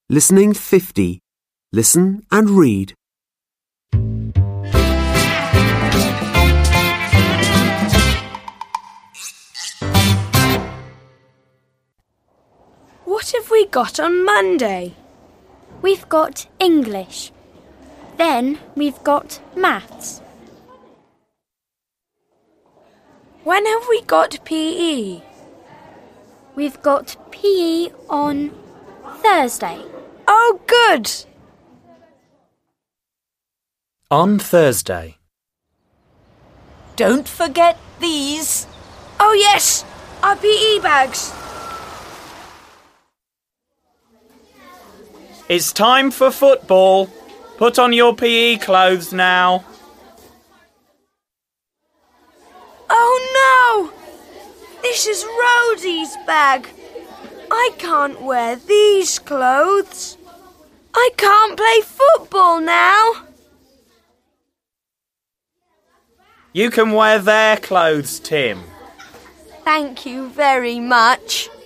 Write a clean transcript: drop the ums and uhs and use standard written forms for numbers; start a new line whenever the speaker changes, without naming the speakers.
Listening 50. Listen and read.
What have we got on Monday?
We've got English. Then we've got maths.
When have we got PE?
We've got PE on Thursday.
Oh, good!
On Thursday.
Don't forget these.
Oh, yes! Our PE bags.
It's time for football. Put on your PE clothes now.
Oh, no! This is Rosie's bag. I can't wear these clothes. I can't play football now.
You can wear their clothes, Tim.
Thank you very much.